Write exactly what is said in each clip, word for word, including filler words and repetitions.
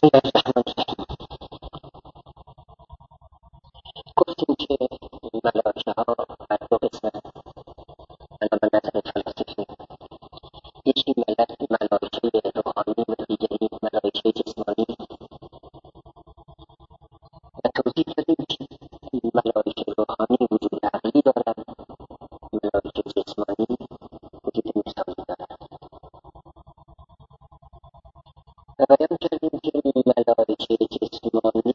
گفتیم که ملائکه ها بر دو قسمت علامت نظر فلسفی، یکی ملائکه روحانی و دیگری ملائکه جسمانی، و توضیح دادیم که ملائکه روحانی وجود عقلی دارند، ملائکه جسمانی وجود مثالی دارند. و بیان کردیم که ملائکه جسمانی،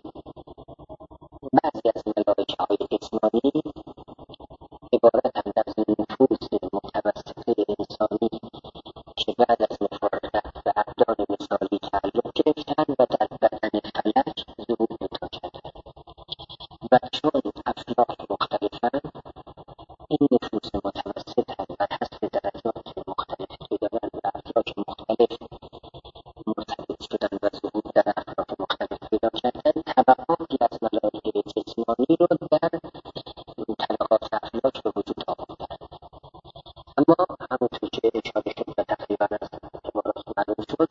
بعضی از ملائکه های جسمانی عبارتند از نفوس متوسطه انسانی که بعد از مفارقت به ابدان مثالی تعلق گرفتند و در بدن فلک ظهور پیدا کردند. و چون افلاک مختلفند، این نفوس متوسط بر حسب درجات مختلف که دارند و افلاک مختلف مرتبط شدند و ظهور در افلاک مختلف پیدا کردند، طبقاتی از ملائکه جسمانی رو در طبقات افلاک به وجود آوردند. اما همونطور که اشاره شد و تقریبا از عبارات معلوم شد،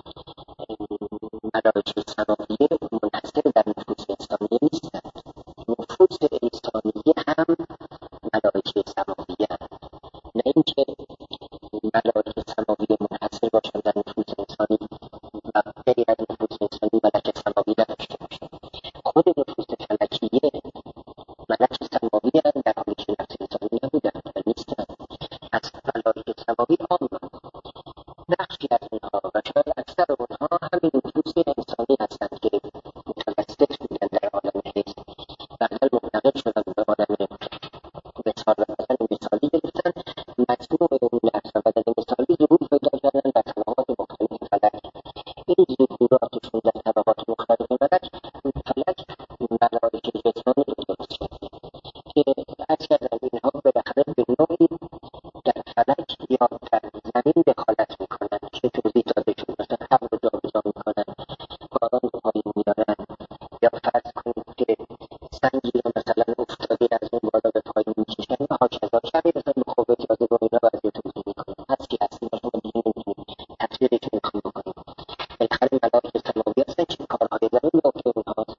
ملائکه سماویه منحصر در نفوس انسانیه نیستند. نفوس انسانیه هم ملائکه سماویه هم. نه اینکه ملائکه سماویه منحصر باشند در نفوس انسانی و غیر از نفوس انسانی ملک سماوی نداشته باشند. خود نفوس فلکیه ملک سماوی هم، در حالی که نفس انسانی نبودند و نیستند. از ملائکه سماوی عامند. بخشی از اونها و شاید اکثر اونها همین نفوس انسانی هستند که متوسط بودند در عالم حس، بعدا منتقل شدند به عالم مثال و بدن مثالی گرفتند. مجموع اون نفس و بدن مثالی ظهور پیدا کردند در طبقات مختلف فلک. این ظهوراتشون در طبقات مختلف فلک فلک ملائکه جسمانی رو درست کرد که اکثر از اینها بالاخره به نوعی در فلک یا در زمین دخالت میکنند که توضیح داده شد. مثلا هوا رو جابجا میکنند، باران رو پایین میارند، یا فرض کنید که سنگی رو مثلا افتاده از اون بالا به پایین میکشند و هاکذا شبیه مثلا مخابط جاذبه و اینا بعضی توضیح میکنند. هست که هست اینا شما دیگه نمیتونید تفسیرشون میخوام بکنید. بالاخره ملائکه سماوی هستن که کارهای زمین واقع اونهاست.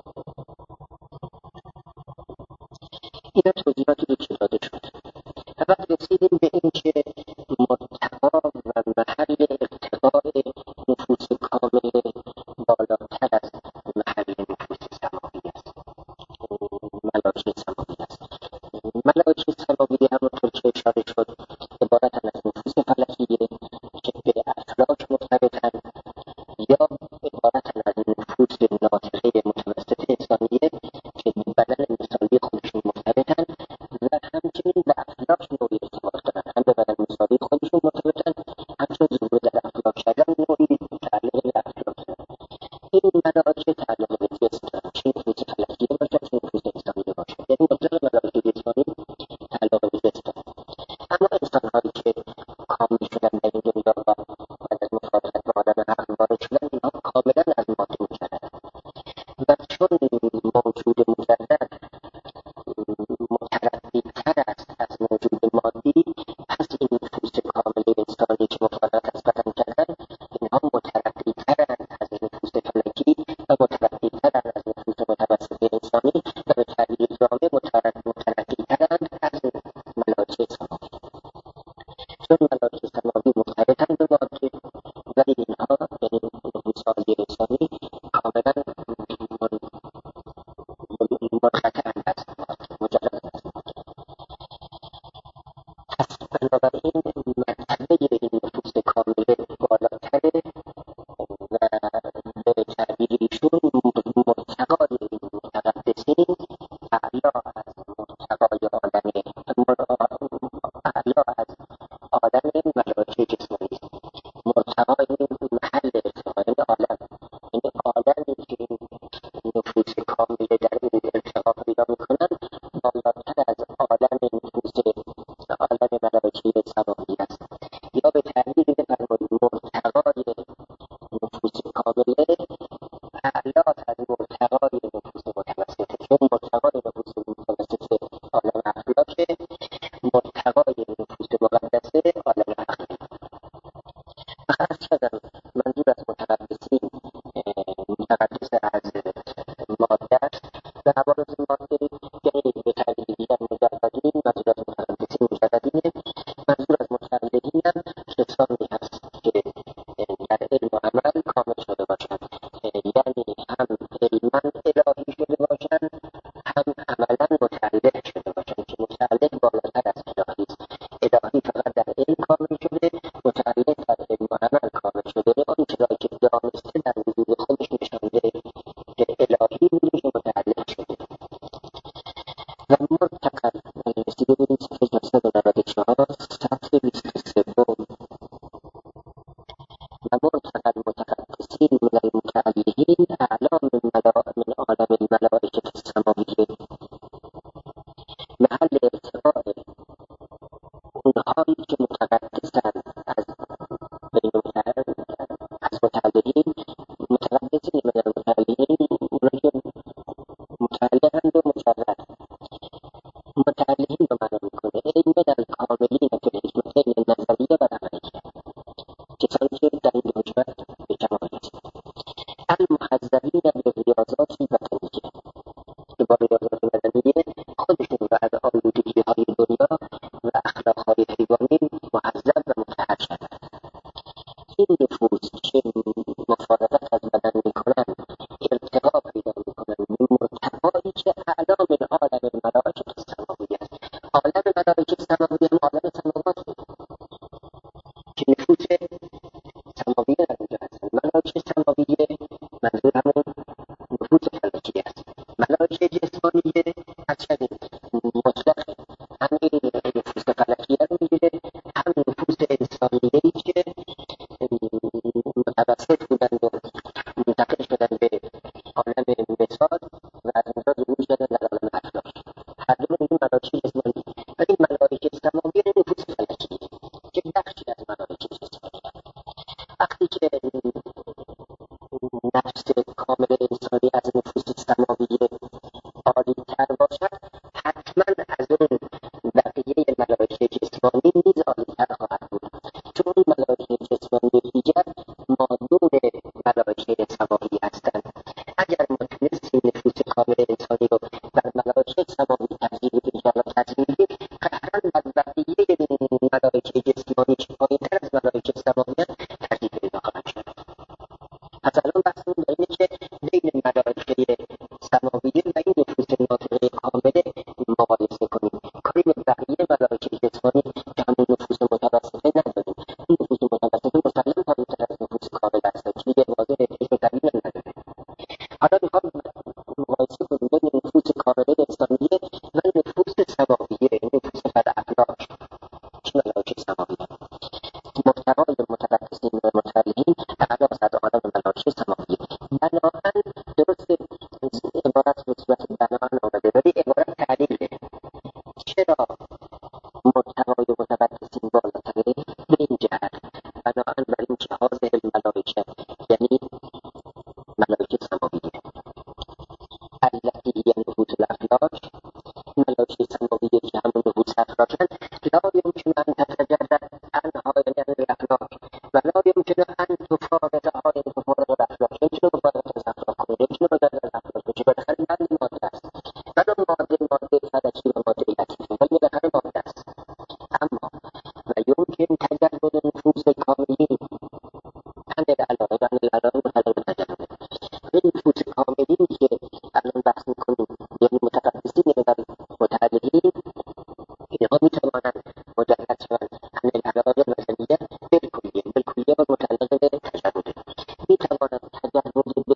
اینا توضیحاتی بود که داده شد. و بعد رسیدیم به این که مرتقا و محل ارتقاء نفوس کامل بالاتر از محل نفوس سماوی است، ملائکه سماوی است. ملائکه سماوی همونطور که اشاره شد عبارتند از نفوس فلکیه که به افلاک مرتبطند، یا عبارتند از نفوس ناطقه متوسط انسانیه که به بدن مثالی خودشون مرتبطند و همچنین به افلاک نوعی ارتباط دارند. هم به بدن مثالی خودشون مرتبطند، همچون ظهور در افلاک کردن نوعی تعلق به افلاک دارند. این ملائکه تعلق به جسم دارند، چه نفوس فلکیه باشد چه نفوس انسانیه باشد. یعنی مطلق ملائکه جسمانی تعلق به جسم دارند. اما انسان‌هایی که کامل شدن در این دنیا و بعد از مفارقت با عالم عقل وارد شدن، اینها کاملا از ماده مجردند و چون موجود مجرد مترقی‌تر است از موجود مادی، پس این نفوس کامل انسانی که مفارقت از بدن کردن، اینها مترقی‌ترند از نفوس فلکی و مترقی‌ترند از نفوس متوسط انسانی و به تعبیر جامع مترقی‌ترند از ملائکه سماوی. چون ملائکه سماوی مرتبطند به ماده، ولی اینها یعنی نفوس‌های انسانی کاملا منقطعند از ماده، مجرد از ماده. پس بنابراین مرتبه این نفوس کامل بالاتره و به تعبیر ایشون مرتقای این متقدسین اعلی از مرتقای عالم اعلی از عالم ملائکه جسمانی است. مرتقای محل ارتقای عالم، یعنی عالمی که نفوس کامل در این ارتقا پیدا میکنند بالاتر از عالم نفوس عالم ملائکه سماوی است. یا به تعبیر بفرمایید مرتقای نفوس کامل اعلی از مرتقای نفوس متوسطه. چون مرتقای نفوس متوسطه عالم افلاکه، مرتقای نفوس مقدسه عالم عقل. عرض کردم منظور از متقدسین المتعلهین اعلام من ملا- من عالم الملائکه السماویه، محل ارتقاء اونهایی که متقدسند از بین از متعلهین. متقدسین و متعلهین اونایی که متعلهند و مجرد. متعلهین رو معنا میکنه علم الکاملین که به حکمتین نظریه و عملیه، کسانی که در این حکمت به کمال رسیدند. المحذرین بالریاضات البدنیه، که با ریاضات بدنیه خودشون رو از آلودگی‌های دنیا و اخلاق‌های حیوانی محذر و مطهر کردند. این نفوس که مفارقت از بدن میکنن ارتقا پیدا میکنن به مرتبایی که اعلا من عالم الملائکه السماویه است. عالم ملائکه السماویه هم عالم سماوات که نفوس سماویه در اونجا هستند. ملائکه سماویه منظور همون نفوس فلکیه است. ملائکه جسمانیه اصلا مطلقه، هم این نفوس فلکیه رو میگیره، هم نفوس انسانیه‌ای که متوسط بودند و منتقل شدن به عالم مثال و از اونجا ظهور شدن در عالم افلاک. هر دو این ملائکه جسمانی و این ملائکه سماویه نفوس فلکیه که بخشی از ملائکه جسمانی هست. وقتی که نفس کامل انسانی از نفوس سماویه عالی‌تر باشد، حتما از اون بقیه ملائکه جسمانی نیز عالی‌تر خواهد بود، چون ملائکه جسمانی دیگر مادون ملائکه سماوی هستند. اگر ما تونستیم نفوس کامل انسانی رو بر ملائکه سماوی تفضیل بدیم یا تضمین بدیم، قطعا بر بقیه ملائکه جسمانی که پایین‌تر از ملائکه سماوی ترتیب پیدا خواهد شد. پس الان بحثمون در اینه که بین ملائکه سماویه و این نفوس ناطقه کامله مقایسه کنیم. کاری به بقیه ملائکه جسمانی که همون نفوس متوسطه نداریم. این نفوس متوسطه مسلم پایین‌تر از نفوس کامل هستند که دیگه واضح اسم دلیل نداره. حالا میخوام مقایسه کنیم بین نفوس کامله انسانیه و نفوس سماویه، نفوس بداخلاق که ملائکه سماویه. محتوای متقدسین و متعلهین اعلی از عالم ملائکه سماویه. بناهن درست عبارت به صورت بناهن آمده ولی عبارت تعلیله. چرا محتوای متقدسین بالاتره؟ به این جهت بناهن بر این که حاضر الملائکه یعنی ملائکه سماویه التي هي نفوس الافلاک، ملائکه سماویه که همون نفوس افلاکند، لا يمكن ان تتجرد عنها یعنی الافلاک و لا يمكن ان تفارقها یعنی تفارق الافلاک. نمیتونه مفارقت از افلاک کنه، نمیتونه بدل از افلاک کنه، بالاخره بند ماده است. ولی ماده ماده فلکی و ماده لطیفه ولی بالاخره ماده است. اما و يمكن تجرد نفوس کاملین عن العلائم عن العلائم حلال تجرد. این نفوس کاملین که الان بحث میکنیم یعنی متقدسین و متعلهین، اینها میتوانند مجرد شوند عن العلائم الوثنیه بالکلیه. بالکلیه و متعلق به تجرد میتوانند تجرد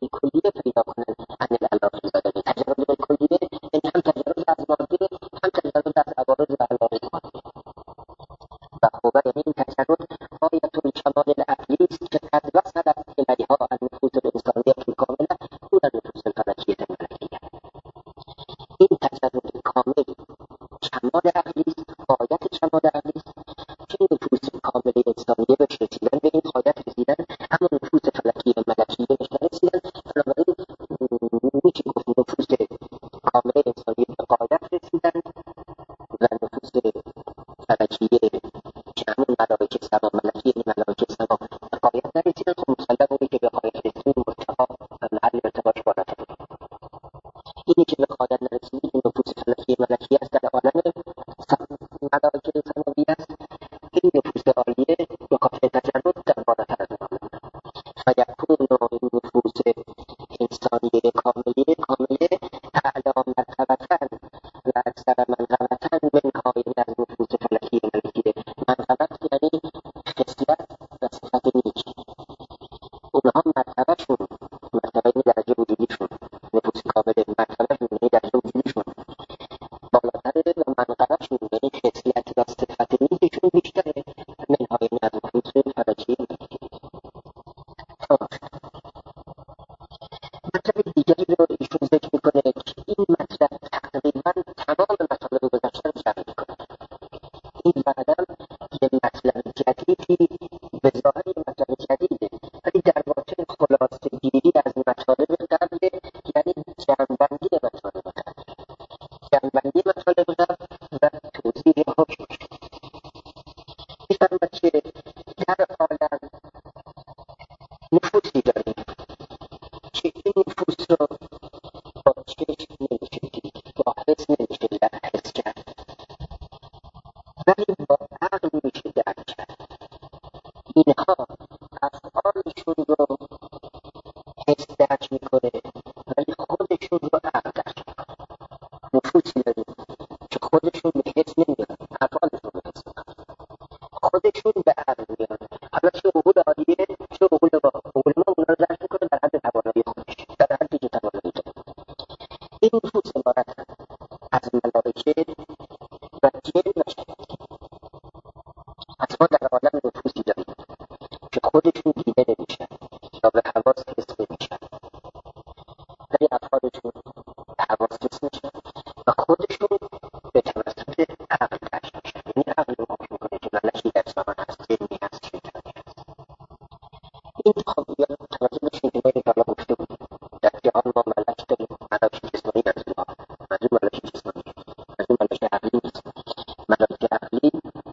مطلب دیگری رو ایشون ذکر میکنه که این مطلب تقریبا تمام مطالب گذشته رو شرح میکنه. این بعدم یه مطلب جدیدی به ظاهر یه مطلب جدیده، ولی در واقع خلاصه گیری از مطالب قبل، یعنی جمع‌بندی مطالب قبل جمع‌بندی مطالب قبل و توضیح حکم. می‌فرماید که در عالم نفوسی داریم که این نفوس رو با چشم نمیشه دید، با حس نمیشه حس کرد، ولی با عقل میشه درک کرد. اینها افعالشون رو حس درک میکنه ولی خودشون رو عقل درک میکنه. نفوسی داریم که خودشون به حس نمیاد، افعالشون به حس میاد، خودشون به عقل میاد. حالا چه عقول عالیه چه عقول با عقول ما اونا رو درک میکنه در حد توانایی خودش، در حدی که توانایی داره. این نفوس عبارت از ملائکه و جن و شیاطین. پس ما در عالم نفوسی داریم که خودشون دیده نمیشن یا به حواس حس نمیشن، ولی افعالشون به حواس حس میشن و خودشون به توسط عقل درک میشن. یعنی عقل رو حکم میکنه که ملکی در زمان هست، جنی هست، شیطانی هست. این خب یا توجه بشین که ما این بالا گفته بودیم در جهان ما ملک داریم، ملک جسمانی منظور ما منظور ملک جسمانی منظور ملک عقلی نیست. ملک عقلی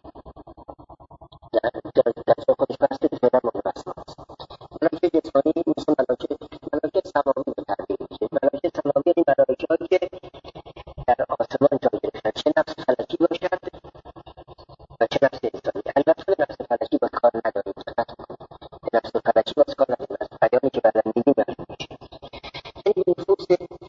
در جای خودش بسته به فعلا مورد بسته هست. ملک جسمانی مثل ملک ملک سماوی به تعبیر میشه. ملک سماوی یعنی ملائکه هایی که در آسمان جای گرفتن، چه نفس فلکی باشد و چه نفس انسانی. البته نفس فلکی باز کار نداره، دقت کنید، نفس فلکی باز کار نداره، از بیانی که بعدا میگیم معلوم میشه. این نفوس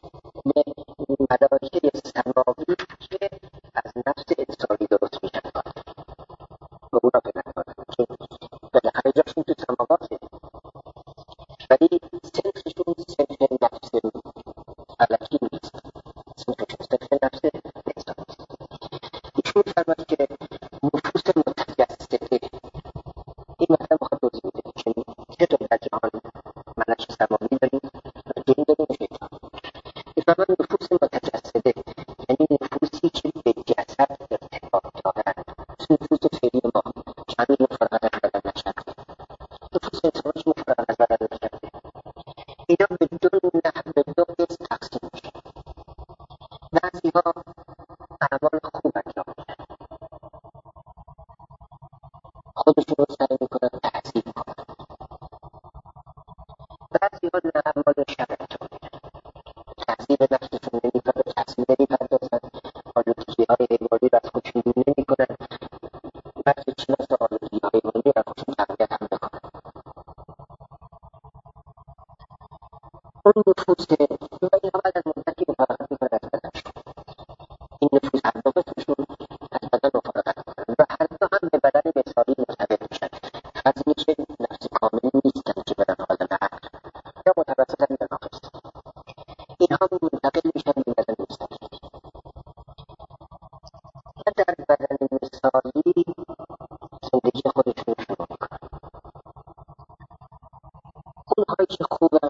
ملائکه سماوی که از نفس انسانی درست میشن به اونا فکر کنم که بالاخره جاشون تو سماواته، ولی سنفشون سنف نفس فلکی نیست، سنفشون سنف نفس انسانی نیست. ایشون می‌فرماید که نفوس متجسده، این مثلا بخواد توضیح بده که چطور در جهان ملک سماوی داریم و جن داریم و شیطان. می‌فرماید نفوس متجسده یعنی نفوسی که به جسد ارتباط دارند، نفوس فعلی ما که هنوز مفرغت از بدن نکرده، نفوس انسانش مفرغت از بدن نکرده، اینا به دو نحو به دو قسم تقسیم میشن. بعضی‌ها اعمال خوب انجام میدن، خودشون رو سعی میکنن تحصیل کنن. بعضی‌ها نه اعمال شر انجام میدن، تحصیل نفسشون نمیپردازن، تحصیل نمیپردازن، آلودگی‌های حیوانی رو از خودشون دور نمیکنن، بلکه چه مثل آلودگی‌های حیوانی رو از خودشون تقویت هم بکنن. اون نفوس که و اینها بعد از مدتی مفارقت میکنن از بدنشون، این نفوس هر دو قسمشون از بدن مفارقت میکنن و هر دو هم به بدن مثالی مرتبط میشن. هضمی که نفس کاملی نیستن که برن عالم عقل، یا متوسطن یا ناقص، اینها منتقل میشن به بدن مستقیم و در بدن مثالی زندگی خودشون شروع میکنن. اونهایی که خوبن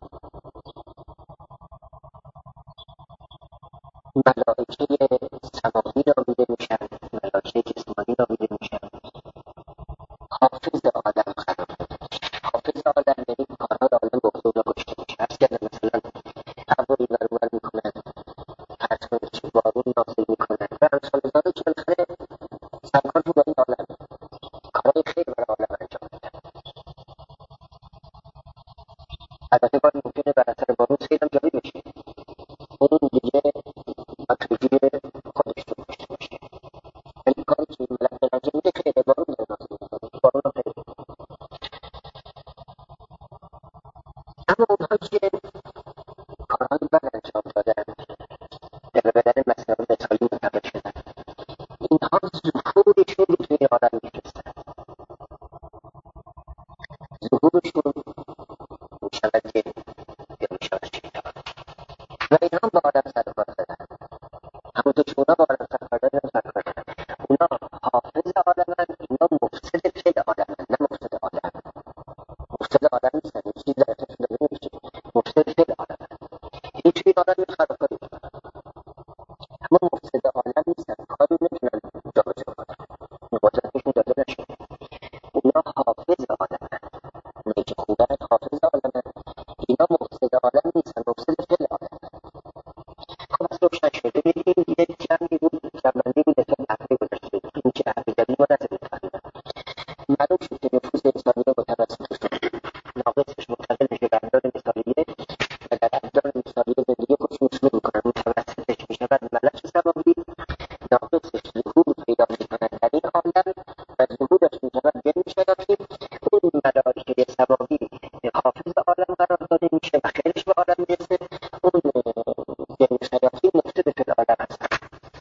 ملائکه سماوی نامیده میشن، ملائکه جسمانی نامیده میشن، حافظ عالم قرار داده میشن. حافظ عالم یعنی کارهای عالم به حضور کشته میشه. عرض کردم مثلا ابری برور میکنن، فرض که بارون نازل میکنن و امثال ذالک که بالاخره سرکار تو با این عالم کارهای خیر برای عالم انجام میدن. البته باید ممکنه بر اثر بارون سیل هم جاری بشه، اون دیگه و توجیه خودش رو داشته باشه، ولی کاری که این ملک داره انجام میده خیلی بارون داره نازل میکنه، بارون هم خیلی. اما اونهایی که کارهای بد انجام دادن، در بدن مثلا مثالی منتقل شدن، اینها ظهورشون رو توی عالم میفرستن. ظهورشون میشود جن یا میشود شیطان و اینها هم با عالم سرکار دادن. همونطور که اونا با عالم سرکار دادن سرکار دادن، اونا حافظ عالمن، اینا مفسد فعل عالمن، نه مفسد عالم. مفسد عالم نیستن، این چیز در ارتشون داده نمیشه. مفسد مفسد عالم نیستن، مفسد فی العالم. خب از روشن شده بگیم یک جمعی بود، جمعندی بود اصلا عقلی گذاشته بود، این که عقلی جدید ما نزدید تقریبا معلوم شد که نفوس انسانی متوسط ناقصش منتقل میشه به اندار مثالیه و در اندار مثالیه زندگی خودش نشون میکنن، متوسطش میشود ملک سماوی، ناقصش ظهور پیدا میکنن در این عالم و ظهورش میشود جن شیاطین. اون ملائکه سماوی حافظ عالم قرار داده میشه و خیرش به عالم میرسه، اون جن شیاطین مفسد فی العالم هستن.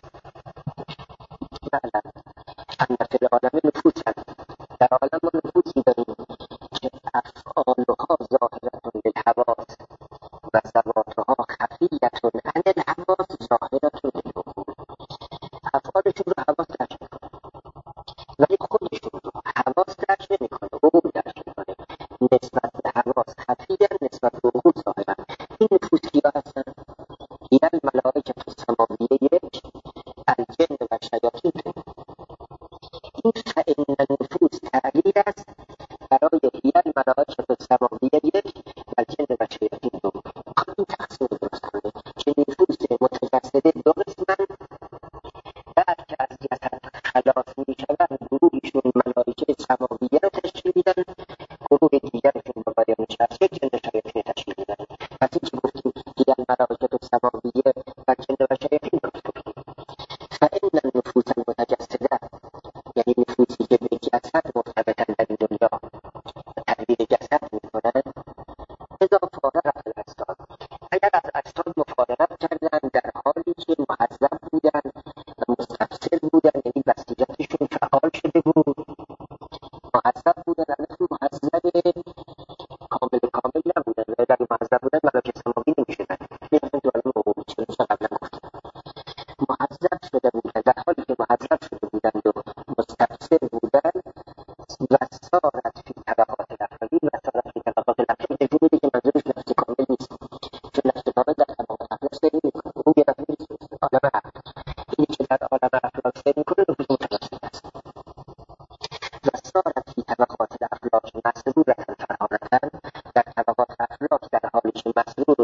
معلم ان فی العالم نفوسا، در عالم ما نفوسی داریم که افعالها ظاهرة للحواس و ذواتها خفیة عن الحواس ظاهرة للعقول. افعالشون رو حواس درک میکنه ولی خودشون رو حواس درک نمیکنه، عقول درک میکنه. نسبت به حواس خفیه، نسبت به عقول ظاهرا. این نفوس کیا هستن؟ هی الملائکة السماویه یک، الجن و شیاطین دو. این فإن النفوس تعبیر است برای هی الملائکة السماویه یک و الجن و شیاطین دو. این تقسیم درست کنه که نفوس متجسده دو قسمن، بعد که از جسد خلاص میشوند گروهشون ملائکه سماویه رو تشکیل میدن، گروه دیگرشون با بیان شخص یک جن شیاطین تشکیل میدن. پس این که گفتیم هی الملائکة السماویه و الجن و شیاطین درست کنیم. فإن النفوس المتجسده یعنی نفوسی که به جسد مرتبطن در این دنیا و تدبیر جسد میکنن، اذا فارغت الاجساد، اگر از اجساد مفارقت کردن در حالی که محذب بودن و مستبصر بودن، یعنی بصیرتشون فعال شده بود، محذب بودن، البته محذب کامل کامل نبودن و اگر محذب بودن ملائکه سماوی نمیشدن، میرفتن تو عالم عقول، چون قبلا گفتم محذب شده بودن. در حالی که محذب شده بودند و مستبصر بودند، و سارت فی طبقات الافلاکی، و سارت فی طبقات الافلاکی نشون میده که منظورش نفس کامل نیست، چون نفس کامل در طبقات افلاک سیر نمیکنه، اون یه دفعه نیست عالم عقل. اینی که در عالم افلاک سیر میکنه نفوس متجسد است. و سارت فی طبقات الافلاک مسرورة فرحانة، در طبقات افلاک در حالی که مسرور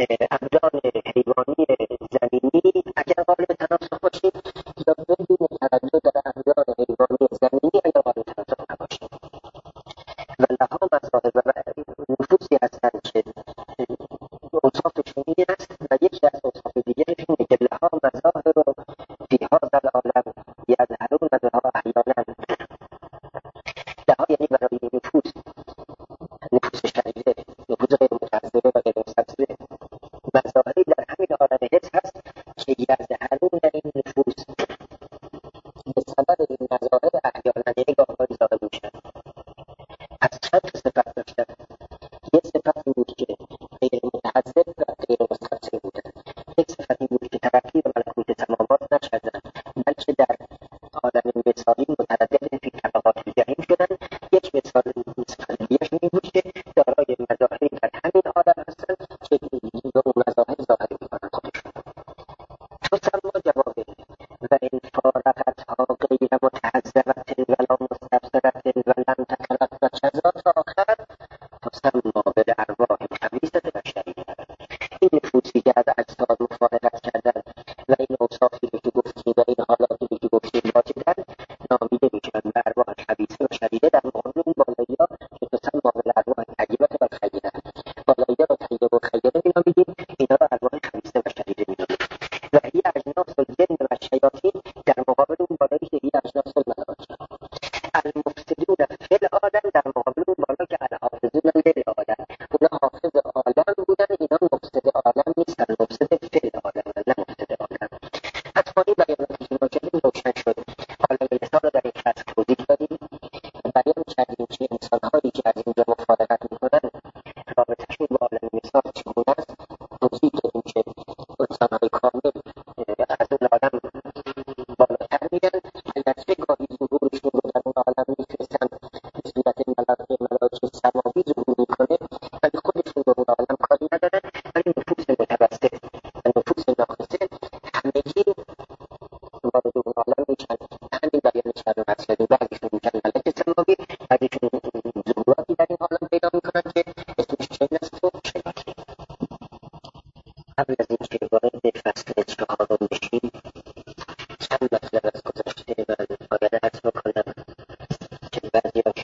ابدان حیوانی زمینی اگر قابل تناسخ باشید یا بدون تردد در ابدان حیوانی زمینی اگر قابل تناسخ نباشید و لها مذاهب و نفوسی هستند که اوصافشون این است و یکی از اوصاف دیگرش اینه که لها مذاهب فی هذا العالم یظهرون بها احیانا. لها یعنی برای نفوس، نفوس شریعه، نفوس غیر متعذبه و غیر مستقصره، مظاهری در همین عالم حس هست که یظهرون این نفوس به سبب این مظاهر احیانا یعنی گاهگاهی ظاهر میشن. از چند صفت داشتن. یک صفت این بود که غیر متعذب و غیر مستقصر بودن. یک صفت این بود که ترقی و ملکوت سماوات نکردن بلکه در عالم مثالی متردد فی طبقات الجحیم شدن. یک مثال صفت دیگرش این بود که دارای مظاهری در همین عالم هستن که به اون مظاهر ظاهر میکنن خودشون. تسمى جواب و این فارقتها غیر متعذبت ولا مستبصرت ولم تکرت و کذا تا آخر تسمى بالارواح الخبیثة بشریه. این نفوسی که از اجساد مفارقت کردن و این اوصافی رو که گفتیم و این حالاتی رو که گفتیم واجدن نامیده میشن به ارواح خبیثه و شریعه در مقابل اون بالایی ها که تسمى بالارواح طیبة و خیره. بالایی ها رو طیبه و خیره مینامیدیم، اینا رو ارواح خبیثه و شریعه مینامیدیم. و هی اجناس الجن و الشیاطین در مقابل اون بالایی که هی اجناس الملائکه. المفسدون فی العالم در مقابل اون بالا که الحافظون للعالم. اونا حافظ عالم بودن، اینا مفسد عالم نیستن، مفسد فی العالم نه مفسد عالم. حتما این بیاناتی که ما کردیم روشن شد. عالم مثال رو در این فصل توضیح دادیم، بیان کردیم که انسان‌هایی که از اینجا مفارقت میکنن رابطه‌شون با عالم مثال چگونه است. توضیح دادیم که انسان‌های کامل از اون عالم بالاتر میرن، البته گاهی ظهورشون رو در اون عالم میفرستن به صورت ملائکه ملائکه سماوی ظهور میکنه، ولی خودشون به اون عالم کاری ندارن. ولی نفوس متوسط و نفوس ناقصه همگی وارد اون عالم میشن. همین بیان کردن از کردیم بعضیشون میشن ملائکه سماوی، بعضیشون ظهوراتی در این عالم پیدا میکنن که اسمش جن است و شیاطین. قبل از اینکه وارد فصل چهارم بشیم چند مطلب از گذشته من باید عرض بکنم که بعضیاش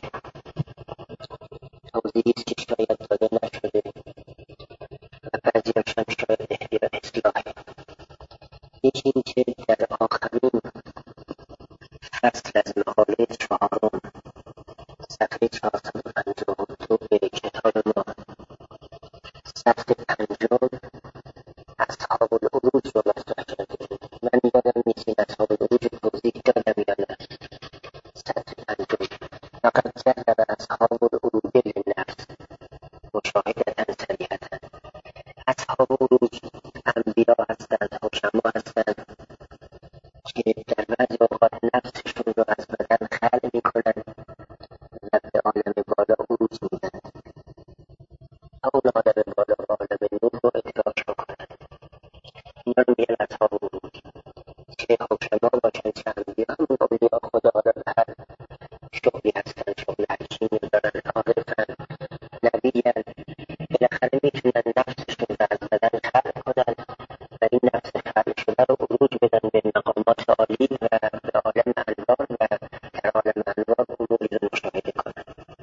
توضیحی است که شاید داده نشده و بعضیاش هم شاید احتیاج اصلاحه. یکی این که در آخرین فصل از مقاله چهارم صفحه چهارصد و پنجاه و دو به کتاب ما صفحه پنجم اصحاب العروج رو مطرح کردیم. من یادم نیست این اصحاب العروج توضیح دادم یا نه. صفحه پنجم لقد جرب اصحاب العروج للنفس مشاهدة صریحة. اصحاب العروج انبیا هستند، حکما هستند که در بعضی اوقات نفسشون رو از بدن خلع میکنن و به عالم بالا عروج میدن. اون عالم بالا و عالم نور رو ادراک بکنن. اینا رو میگن اصحاب العروج که حکما باشن که انبیا همون انبیا خدا آدم هر شغلی هستن، شغل حکیمی دارن، عارفن، نبیین، بالاخره میتونن نفسشون رو از بدن خلع کنن و این نفس خلع شده رو عروج بدن به مقامات عالی و به عالم انوار و در عالم انوار اموری رو مشاهده کنن.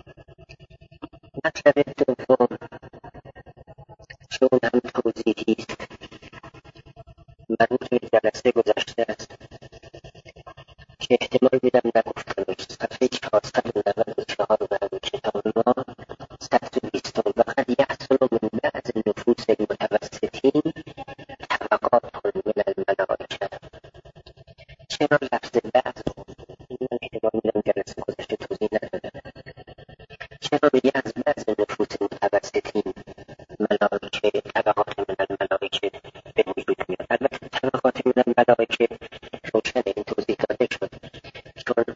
مطلب دوم چون هم توضیحی است مربوط به جلسه گذشته است که احتمال میدم نگفتم. صفحه چهارصد و نود و چهار و کتاب ما صفحه بیستم وقد یحصل من بعض نفوس المتوسطین طبقات من الملائکه. چرا لفظ بعض من احتمال میدم جلسه گذشته توضیح ندادم. چرا میگه از بعض نفوس متوسطین ملائکه طبقات من الملائکه به وجود میاد؟ البته طبقات من الملائکه روشن این توضیح داده شد، چون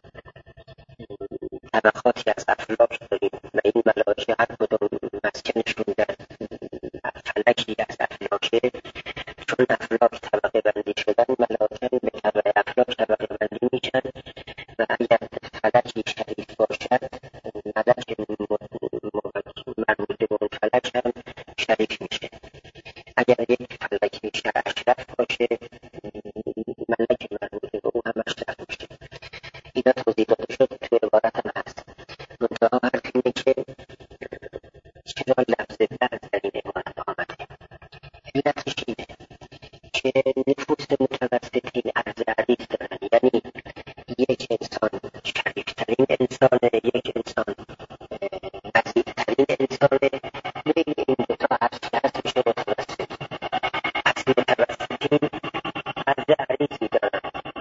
طبقاتی از افلاک داریم و این ملائکه هر کدوم مسکنشون در فلکی از افلاکه. چون افلاک طبقه بندی شدن ملائکه به طبقه افلاک طبقه بندی میشن و اگر فلکی شریف باشد ملک مربوط به اون فلک هم شریک میشه. اگر یک فلک بیشتر اشرف باشه، ملک مربوط به او هم اشرف میشه. اینا توضیح داده شد، توی عبارت هم هست. منتها حرف اینه که چرا لفظ بعد در این عبارت آمده؟ علتش اینه که نفوس متوسطین عرض عریض دارن، یعنی یک انسان شریفترین انسانه، یک انسان وسیعترین انسانه، بین این دوتا هست که هست میشه متوسط. از متوسطین عرض عریضی دارن.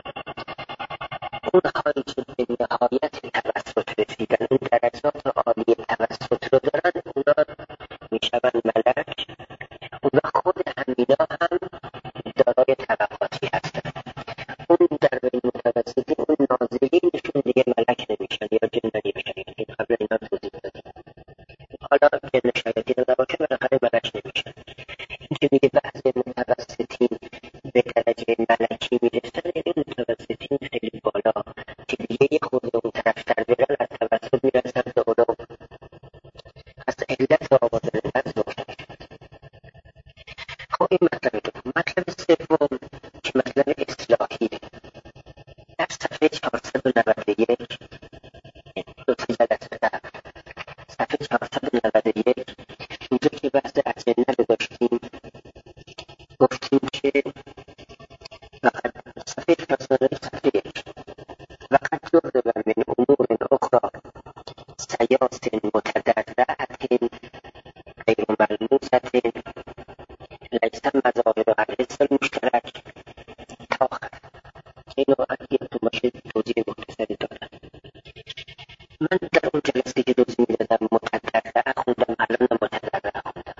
اونهایی که به نهایت توسط رسیدن، اون درجات عالی توسط رو دارن، اونا میشون ملک. اونا خود همینا هم دارای طبقاتی هستن. اون در بین متوسطین، اون نازلینشون دیگه ملک نمیشن یا جن نمیشن. این قبل اینا توضیح دادیم. حالا جن شیاطین رو نباشه بالاخره ملک نمیشن. این که میگه بعضی متوسطین به درجه ملکی میرسن، یعنی متوسطین خیلی بالا که دیگه یه خورده اون طرفتر برن از توسط میرسن به علوم. پس علت آوردن لفظ روشن شد. خب این مطلب دوم. مطلب سوم که مطلب اصلاحی، در صفحه چهارصد و نود و یک، دو تا جلسه قبل، صفحه چهارصد و نود و یک، اینجا که بحث اجنه رو داشتیم، گفتیم که فقط صفحه چهارصد و نود صفحه یک، فقط جرد من امور اخرى سیاس متدرعت غیر ملموسة لیس مظاهر الحس المشترک تا آخر. اینو اگه تو باشه توضیح مختصری دارم. من در اون جلسه که توضیح میدادم متدرعه خوندم، الان متدرعه خوندم،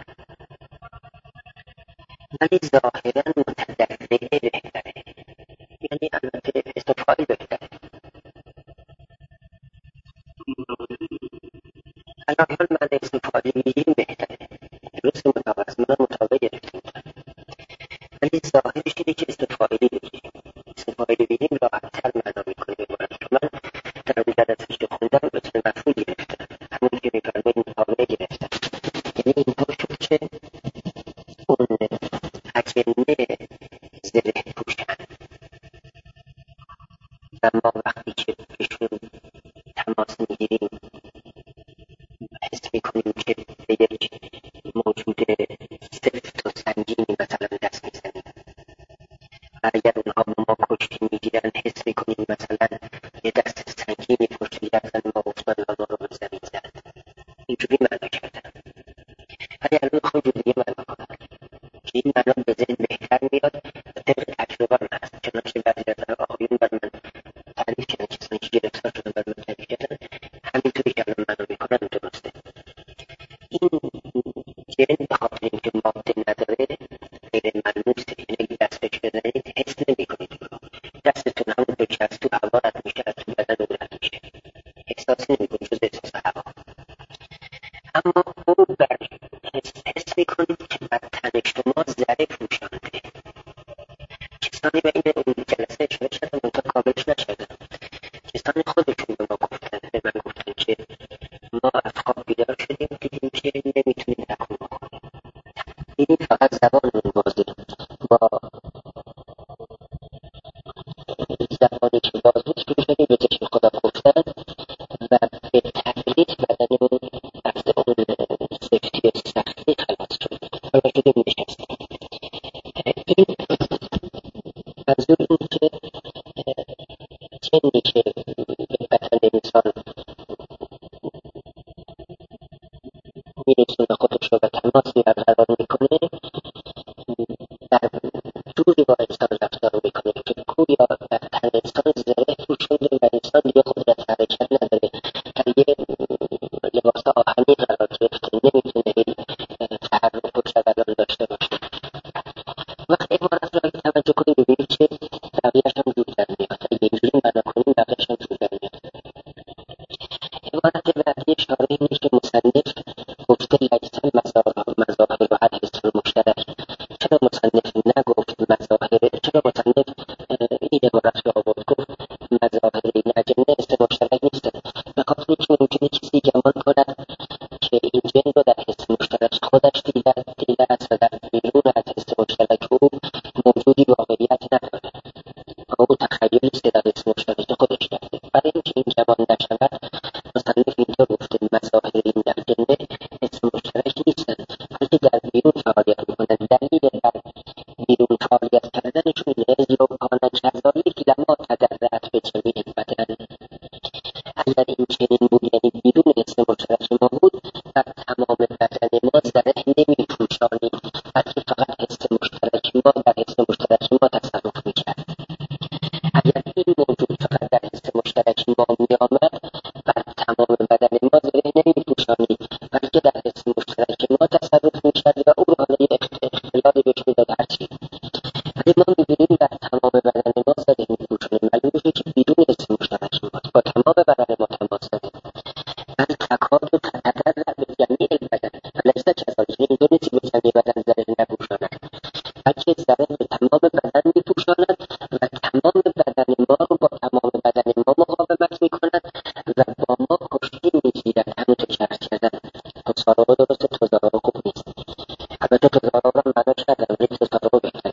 ولی ظاهرا متدرعه بهتره، یعنی البته استفاده بهتره. الان من استفاده میگیم بهتره، درست مطابق است، من مطابق گرفتیم، ولی ظاهرش اینه که استفاده بگیریم. استفاده بگیریم راحت‌تر معنا میکنه عبارت رو. من در اون جلسه‌ای که خوندم به طور مفهوم گرفتم، همونی که میفرمایید مطابق گرفتم. یعنی اینطور شد که اون اجنه زره پوشن و ما وقتی که بهشون تماس میگیریم حس میکنیم که به یک موجود سفت و سنگینی مثلا دست میزنیم. و اگر اونها با ما کشتی میگیرن حس میکنیم مثلا یه دست سنگینی پشت گردن ما افتاد و ما رو به زمین زد. اینجوری معنا کردن. ولی الان میخوام جوریه معنا کنم که این معنا به ذهن بهتر میاد و طبق تجربه هم هست. چنانچه بعضی از آقایون بر من تعریف کردن، کسانی که گرفتار شدن بر من تعریف کردن، همینطوری که الان معنا میکنن درسته. این جن به خاطر اینکه ماده نداره، غیر ملموسه، یعنی دستش بزنید حس نمیکنید. دستتون همون دو از تو هوا رد میشه، از تو بدن رو رد میشه، احساس نمیکنید، جز احساس هوا. اما او بر حس, حس میکنید که بر تن شما زره پوشانده. کسانی به این اون جلسه اشاره کردن، منتها کاملش نکردن. کسانی خودشون به ما گفتن، به من گفتن که ما از خواب بیدار شدیم، دیدیم که نمیتونیم تکون بکنیم. دیدیم فقط زبانمون بازه، با زبانی که باز بود شروع شدیم به ذکر خدا گفتن و به تدریج بدنمون از اون سفتی سختی خلاص شد. حالا شدیم نشستیم. این منظور این که جنی که به بدن انسان میرسونه خودش رو و تماس برقرار میکنه، در جوری با انسان رفتار میکنه که گویا بر تن انسان زره پوشونده و انسان دیگه قدرت حرکت نداره، در یه لباس آهنی قرار گرفته، نمیتونه تحرک و شغلان داشته باشه. وقت عبارت را اگه توجه کنیم ببینید که بقیه‌اش هم زود در میاد. اگه اینجوری معنا کنیم بقیه‌اش هم زود در میاد. عبارت بعدی اشاره اینه که مصنف گفته لیس مظاهر و الحس المشترک. چرا مصنف نگفت مظاهر؟ چرا مصنف این عبارت را آورد گفت مظاهر این اجنه حس مشترک نیستن؟ به خاطر اینکه ممکنه کسی گمان کند که این جن رو در حس مشترک خودش دیده، که است و در بیرون از حس مشترک او موجودی واقعیت ندارد. او تخیلی است که در حس مشترک خودش دارد. برای اینکه این جوان نشود، مصنف اینجا گفته مظاهر این دردنه حس مشترک نیستند، بلکه در بیرون فعالیت میکنند. دلیل بر بیرون فعالیت کردنشون اینه یوقان کذالک لما تدرعت به جمیع البدن. اگر این چنین بود، یعنی بیرون حس مشترک ما بود، بر تمام بدن ما زره نمی پوشانید، بلکه فقط حس مشترک ما در حس مشترک ما تصرف میکرد. اگر این موجود فقط در حس مشترک ما می آمد، بر تمام بدن ما زره نمی پوشانید، بلکه در حس مشترک ما تصرف میکرد و او رو حالا یک اختیاری بهش میداد هرچی. ولی ما میبینیم در تمام بدن ما زره می پوشانیم. معلوم میشه که بیرون حس مشترک ما با تمام بدن ما تماس داریم. بل تکاد و تتدرع به جمیع البدن فلیس کذالک. اینجا نیست که به جمیع بدن زره نپوشاند، بلکه زره به تمام بدن میپوشاند و تمام بدن ما رو با تمام بدن ما مقاومت میکند و با ما کشتی میگیرد. همونطور که عرض کردم تزارو رو درسته، تزارو رو خوب نیست. البته تزارو رو معنا کردم، ولی تزارو رو بهتره.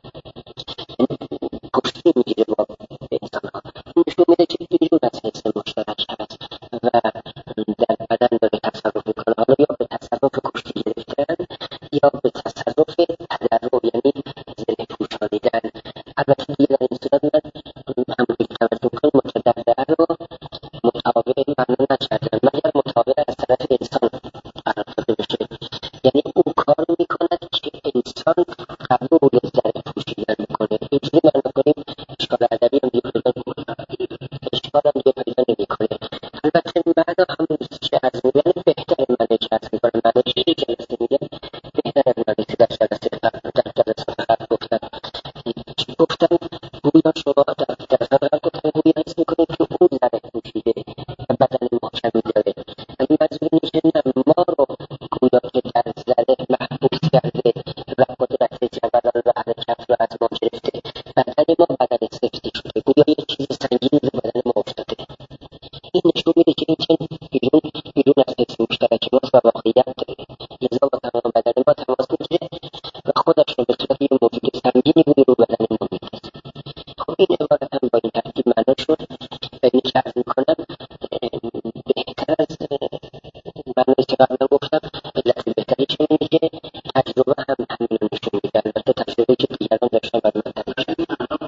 کشتی میگیره با انسان ها. این نشون میده که بیرون از حس مشترک هست و در بدن داره تصرف میکنه. حالا یا به تصرف کشتی گرفتن یا به تصرف تدرع، یعنی زره پوشانیدن. البته دیگه در این صورت من همون که توجه کنیم متدرع رو متابع معنا نکردم، مگر متابع از طرف انسان قرار داده بشه. یعنی او کار میکند که انسان قبل او زره پوشیدن میکنه. اینجوری معنا کنیم اشکال ادبی هم دیگه پیدا نمیکنه، اشکال هم دیگه پیدا نمیکنه. البته معنا همون است که از میگن بهتر معنی که از میکنه. معنی چیزی که از میگن بهتر معنی که در جلسه در جلسه فقط گفتن چی گفتن؟ گویا شما در جلسه فقط گفتن گویا حس میکنید که او زره پوشیده و بدن محکمی داره. ولی منظور اینه که نه، ما رو گویا که در زره محبوس کرده و قدرت جبران و حرکت رو از ما گرفته. بدن ما بدن سفتی شده، گویا یک چیز سنگینی رو بدن ما افتاده. این نشون میده که این چنین بیرون بیرون از حس مشترک ماست و واقعیت داره. لذا با تمام بدن ما تماس میگیره و خودش رو به صورت یک موجود سنگینی روی رو بدن ما میندازه. خب این عبارت هم با این ترتیب معنا شد و این که عرض میکنم بهتر از معنی که قبلا گفتم علت بهتری چه میگه، تجربه هم همین رو نشون میده. البته تجربه که دیگران داشتن و من تجربه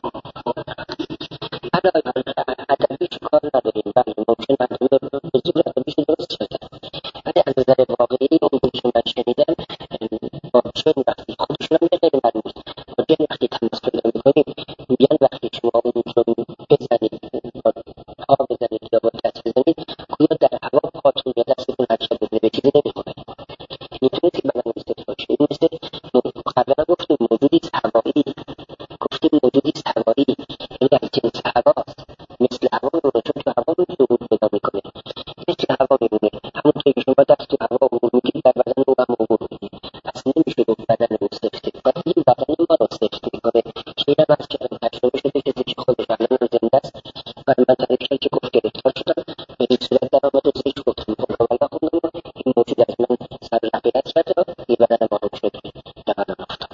ادبی چه کار نداریم. بله ممکن مطلب به زور ادبیش درست شده، ولی از نظر واقعی اون که من شنیدم با چه وقتی خودشون هم غیر معلوم است. با چه وقتی تماس پیدا میکنیم میگن وقتی شما اون رو بزنید، با پا بزنید یا با دست بزنید، گویا در هوا پاتون یا دستتون حرکت بزنید، به چیزی نمیخوره. میتونه که بدن مثل باشه. این مثل قبلا گفتیم موجودی هوایی، گفتیم موجودی هوایی، این در جنس هواست. مثل هوا میمونه، چون تو هوا میتونه ورود پیدا میکنه، مثل هوا میمونه. همونطور که شما دست تو هوا ورود میگید در بدن او هم ورود میگید. پس نمیشه گفت بدن او سفته، ولی این بدن ما رو سفته میکنه. که این هم از که تجربه شده کسی که خودش الان زنده است و من ترکشن که گفت گرفتار شدم به این صورت در آمد و زیش گفتم خب اولا خوندم این موجود از من سر رقیت کرده و این بدن ما رو شد در آن افتاد.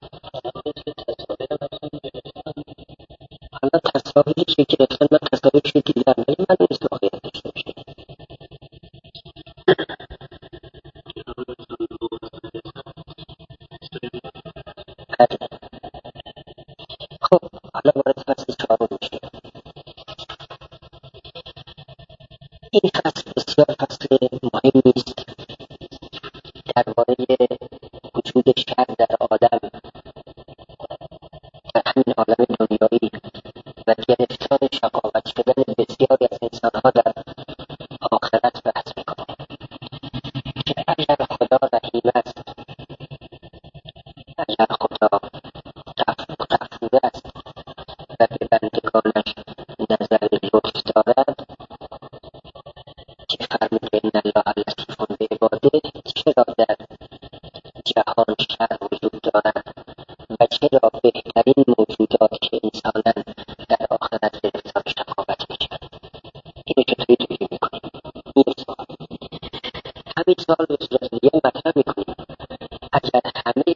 حالا تصاویری که گرفتن من تصاویری که دیدم ولی من نیست واقعیت داشته باشه. خب حالا وارد فصل چهارم میشه. این فصل بسیار فصل مهمی است درباره وجود شر در آدم، در همین عالم دنیایی و گرفتار شقاوت شدن بسیاری از انسانها در آخرت بحث میکنه که اگر خدا رحیم است، اگر خدا غفور است و به بندگانش نظر لطف دارد که فرمود ان الله لطیف بعباده، چرا در جهان شر وجود دارد و چرا بهترین موجودات که انسانن در آخرت گرفتار شقاوت میشن. اینو چطوری توجیه میکنیم؟ این سوال همین سوال به صورت دیگه مطرح میکنیم. اگر همه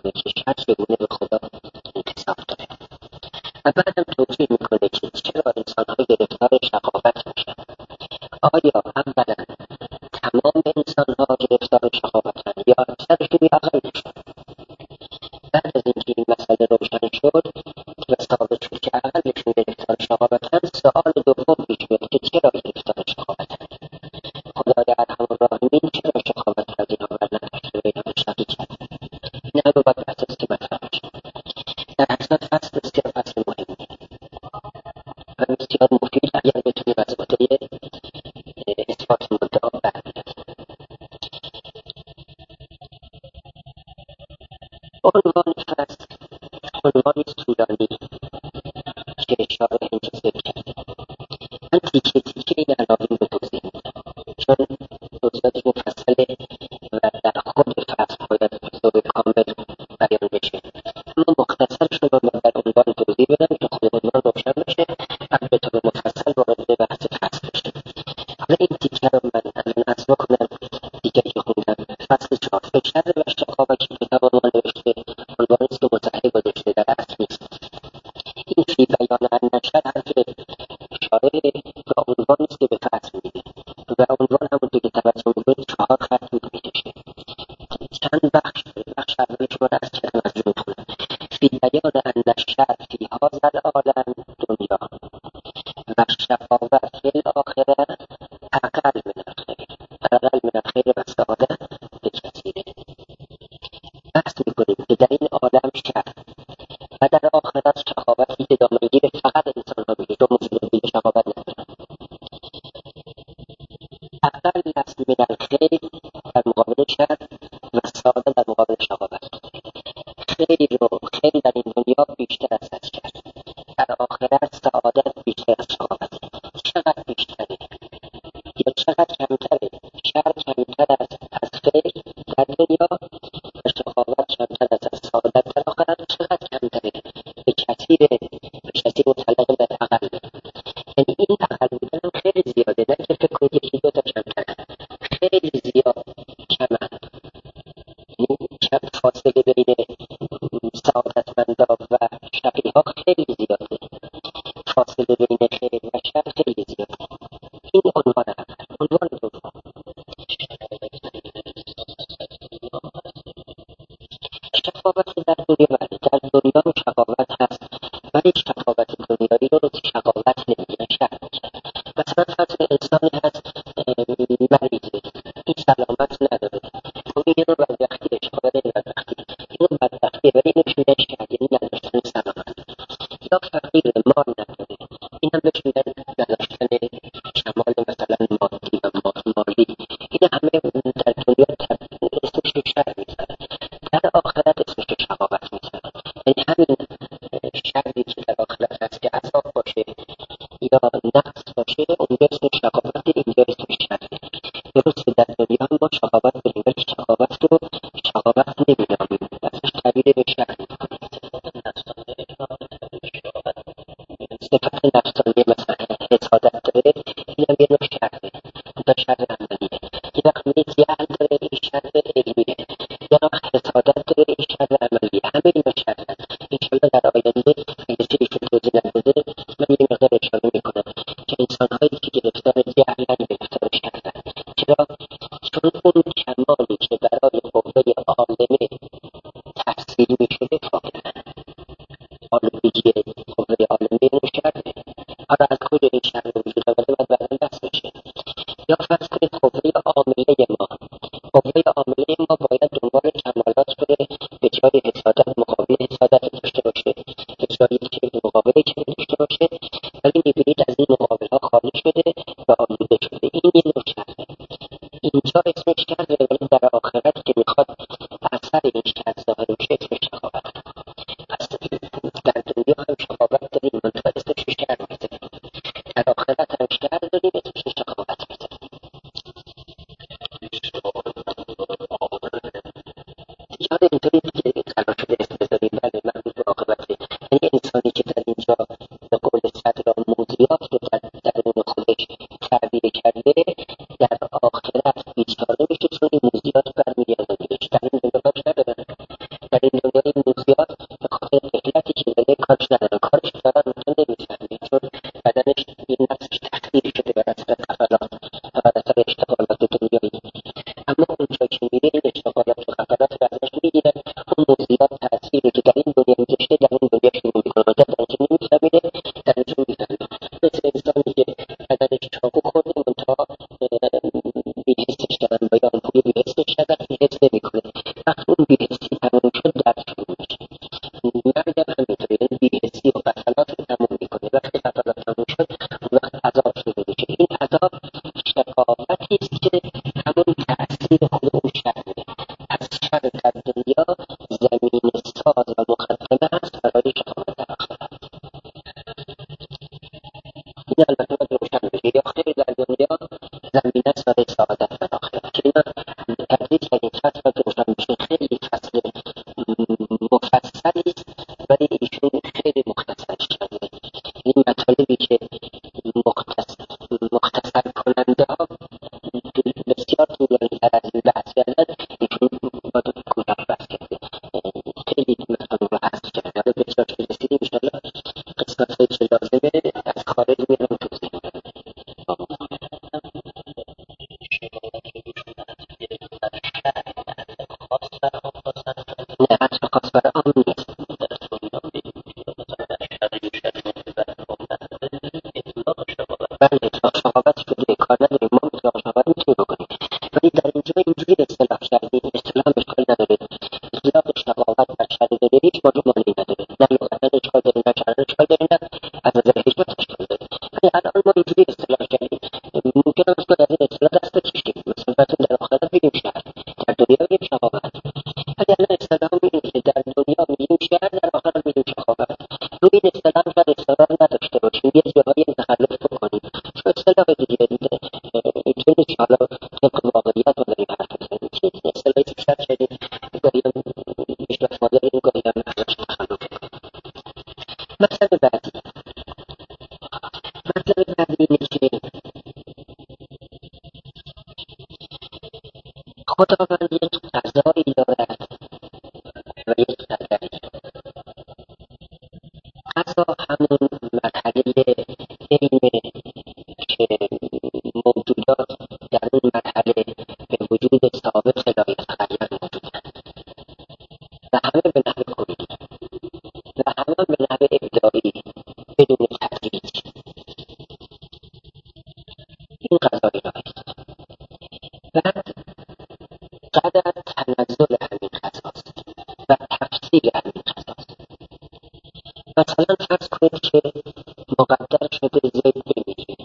میکنه که شر چگونه به خدا انتصاب داره و بعدم توضیح میکنه که چرا انسانها گرفتار شقاوت میشن. آیا اولا تمام انسانها گرفتار شقاوتن یا اکثرشون یا اقلشون؟ بعد از اینکه این مسئله روشن شد و ثابت شد که اقلشون گرفتار شقاوتن، سوال دوم پیش میاد که چرا گرفتار شقاوتن؟ خدای ارحم الراحمین چرا شقاوت از این آور نداشته و اینا مشتقی کرد؟ این همه باید بحث است که مطرح بشه. در حقیقت فصل بسیار فصل مهمی و بسیار مفید اگر بتونیم از عهده اثبات مدعا برمی‌داریم. عنوان فصل عنوانی طولانی که اشاره اینجا ذکر کرده. من تیکه تیکه این عناوین رو توضیح میدم چون توضیحات مفصله و در خود فصل باید به طور کامل بیان بشه، اما مختصرشون رو من در عنوان توضیح بدم که خود عنوان روشن بشه و به طور مفصل وارد بحث فصل بشه. حالا این تیکه رو من الان از بکنم دیگه که خوندم فصل چهار فشر و شقاوت که کتاب عنوان نوشته عنوانی است که متحد گذاشته در اصل نیست. این فی بیان النشر حرف اشاره به عنوانی است که به فصل میده و عنوان همونطور که توجه میکنید چهار خط طول میکشه. چند بخش بخش اولش رو از کلم از جون کنم. فی بیان النشر فی هذا العالم دنیا و شقاوت فی الاخره اقل من الخیر اقل من الخیر و سعادت به کثیره. بحث میکنیم که در این عالم شر و در آخرت شقاوتی که دامنگیر فقط انسان ها میشه، دو مسلم دیگه شقاوت ندارن. اقل است من الخیر در مقابل شر و سعادت در مقابل شقاوت. خیر و خیر در این دنیا بیشتر است از شر، در آخرت سعادت بیشتر از شقاوت. چقدر بیشتره یا چقدر کمتره؟ شر کمتر است از خیر در دنیا و شقاوت کمتر است از سعادت در آخرت. چقدر کمتره؟ به کثیره، به کثیر مطلق در اقل. یعنی این اقل بودن هم خیلی زیاده، نه که فکر کنید یکی دو تا کمتره، خیلی زیاد کمه. یعنی کم فاصله بین سعادتمندا و شقیها خیلی زیاده، فاصله بین خیر و شر خیلی زیاده. این عنوان اول. عنوان دوم شقاوت در دنیا. بله در دنیا شقاوت هست ولی شقاوت دنیایی رو شقاوت نمیگن، شر میگن. مثلا فرض انسانی هست مریضه، این سلامت نداره، اون یه رو بدبختی اشکال این بدبختی این رو بدبختی ولی اینو میگن شر، یعنی نداشتن سلامت. یا فقیر مال نداره، این هم بهش میگن نداشتن کمال مثلا مادی و مالی. این همه در دنیا اسمش شر میزنن، در آخرت اسمش شقاوت میزنن. یعنی همین شری که در آخرت هست که عذاب باشه یا نقص باشه اونجا اسمش شقاوت، اینجا اسمش شره. درسته در دنیا هم ما شقاوت داریم ولی شقاوت رو شقاوت نمیدانیم، ازش تعبیر به شر میکنیم. صفت نفسانی مثلا حسادت داره، این هم یه نوع شره، اونجا شر عملیه. یه وقت میگه جهل داره، این شر علمیه. یا حسادت داره، این شر عملیه. همه اینا شر هست. انشالله در آینده اگه چیزی که توضیح نبوده من یه مقدار اشاره میکنم که انسانهایی که گرفتار جهلن گرفتار شرن. چرا؟ چون اون کمالی که برای قوه عالمه تحصیل میشده کاملا آلودگی قوه عالمه اون شره. حالا از کجا این شر رو وجود آورده باید بعدا بحث بشه. یا فرض کنید قوه عامله ما قوه عامله ما باید دنبال کمالات بره، به جای حسادت مقابل حسادت داشته باشه، به جای کبر مقابل کبر داشته باشه، ولی میبینید از این مقابل ها خالی شده و آلوده شده. این یه نوع شره. اینجا اسمش شره ولی در آخرت که میخواد اثر این شر ظاهر بشه اسمش شقاوت. پس در دنیا هم شقاوت داریم منتها اسمش شر میزنیم، در آخرت هم شر داریم اسمش شقاوت میزنیم. یاد اینطوری که قرار شده اسم بذاریم، بله مربوط به عاقبته. یعنی انسانی که در اینجا به قول صدر موضوعات رو در درون خودش تعبیر کرده در آخرت بیچاره میشه، چون این موضوعات برمیگرده بهش. در این دنیا باش ندارن، در این دنیا این موضوعات به خاطر قفلتی که داره کارش نداره، کارش دارن اونجا نمیفهمه، چون بدنش این نفسش تحقیر شده بر اثر غفلات و بر اثر اشتغالات دنیایی. اما اونجا که میره این اشتغالات و غفلات رو ازش میگیره، اون موضوعات تأثیری که در این دنیا میکشه در این دنیا شروع میکنه و در اینجا نمیفهمیده، در اینجا میفهمه. مثل انسانی که بدنش چاقو خورده منتها بی‌حسش دارن و یا اون بی‌حسش ازش بی‌حس نمیکنه. وقتی اون بی‌حسی تموم شد درد شروع میشه. مرگ هم همینطوره، یعنی بی‌حسی و غفلات رو تموم میکنه. وقتی غفلات تموم شد اون وقت عذاب شروع میشه. این عذاب شقاوتی است که همون تأثیر خود اون شرمه. از شر در دنیا زمین ساز و مقدمه است برای شقاوت در آخرت. این البته باید روشن بشه، یا خیر در دنیا زمین است برای سعادت در آخرت، که اینا تدریج در این فصل باید روشن بشه. خیلی فصل مفصلی است ولی ایشون خیلی مختصرش کرده. این مطالبی که مختصر مختصر کننده ها بسیار طولانی تر از این بحث کردن، ایشون باید کوتاه بحث کرده، خیلی مطالب رو حذف کرده. حالا بسیار که رسیدیم انشاءالله قسمت هایی که لازمه از خارج میرم توضیح میدم. نه حذف خاص برای عام نیست. بله اطلاق شقاوت شده، کار نداریم، ما اطلاق شقاوت میتونیم بکنیم، ولی در اینجا اینجوری اصطلاح کردیم، اصطلاح هم اشکال نداره. اطلاق شقاوت بر شر داره هیچ موضوع مانعی نداره، نه لغتا اشکال داره، نه شرعا اشکال داره، نه از نظر حکمت اشکال داره. ولی الان ما اینجوری اصطلاح کردیم، ممکن است که از این اصطلاح دست بکشیم، مثلا فرض در آخرت بگیم شر، در دنیا بگیم شقاوت. ولی الان اصطلاح میگیم که در دنیا میگیم شر، در آخرت میگیم شقاوت. روی این اصطلاح شاید اصطلاح نداشته باشیم، یه جاهایی تخلف بکنیم، چون اصطلاح دیگه اینجا نیست. حالا طبق واقعیت رو داریم حرف بزنیم که این اصطلاحی که شر شدیم گاهی هم اشتفا داریم، گاهی هم ازش تخلف کنیم. مطلب بعدی مطلب بعدی اینه که خداوند یک قضایی دارد و یک قدری. قضا همون مرحله علم که موجودات در اون مرحله به وجود ثابت هدایت تغییر موجودند و همه به نحو کلی و همه به نحو ابداعی بدون تدریج. این قضای الهی است. بعد قدر تنزل همین قضاست و تفصیل همین قضاست. مثلا فرض کنید که مقدر شده زید بمیره،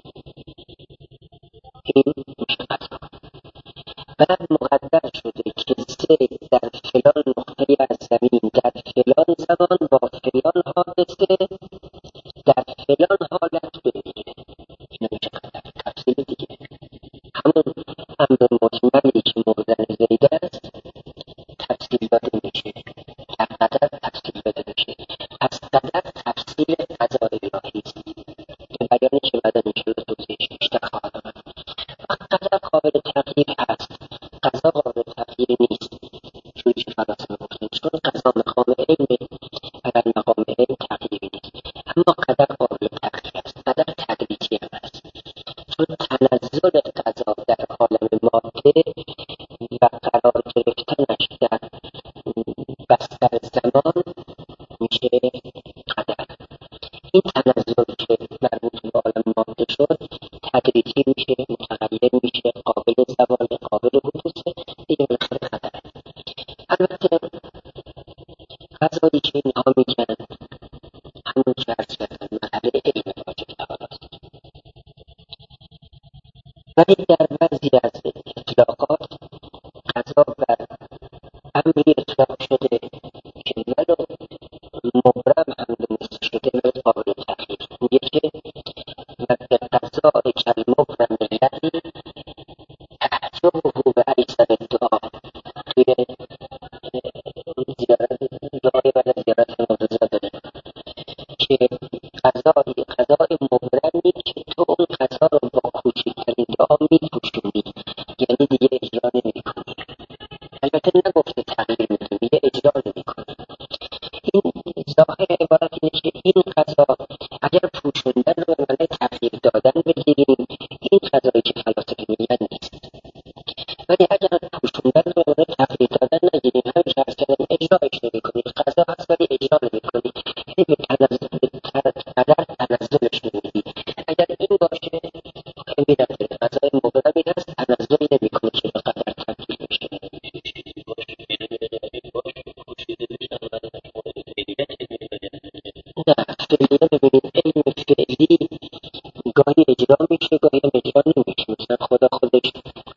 این میشه قضا. بعد مقدر شده که زید در فلان نقطه از زمین در فلان زمان با فلان حادثه در فلان حالت بمیره، این میشه قدر. تفصیل دیگه همون امر مجملی که موزن زید است تفصیل داده میشه، در قدر تفصیل داده میشه. پس قدر تفصیل قضای الهی است که بیانش بعدا انشاءالله توضیحش بیشتر خواهد آمد. وقت قدر قابل تغییر هست، قضا قابل تغییر نیست، جوری که فلاسفه گفتند، چون قضا مقام علمه و در مقام علم تغییری نیست. اما قدر قابل تغییر است، قدر تدریجی هم است، چون تنزل قضا در عالم ماده و قرار گرفتنش در بستر زمان میشه قدر. این تنزل که مربوط به عالم ماده شد تدریجی میشه، متغیر میشه، قابل زوال، قابل حدوثه، دیگه بالاخره قدر. البته قضایی که اینها میگن همون که عرض کردن مرحله علم واجب تعالی است، ولی در بعضی از اطلاقات قضا بر امری اطلاق شده که ولو مبرم هم دونسته شده ولی قابل تغییر. میگه که و به قضاء کالمبرم الذی تعجبه به ایسر الدعا، توی زیارت دعای بعد از زیارت مرتضی این غذا اگر پوشوندن رو به معنی تغییر دادن بگیریم، این غذایی که فلاسفه میگن نیست. ولی اگر پوشوندن رو به معنی تغییر دادن نگیریم، همیشه از کردن اجرایش نمی‌کنیم، غذا هست ولی اجرا نمی‌کنیم، یعنی به تنزل قدر تنزلش نمی‌دیم. اگر این باشه می‌دن غذای مبرمی هست، تنزلی نمی‌کنه که به قدر تبدیل بشه. نه، فعلیه ببینید، علم فعلی گاهی اجرا میشه، گاهی هم اجرا نمیشه. مثلا خدا خودش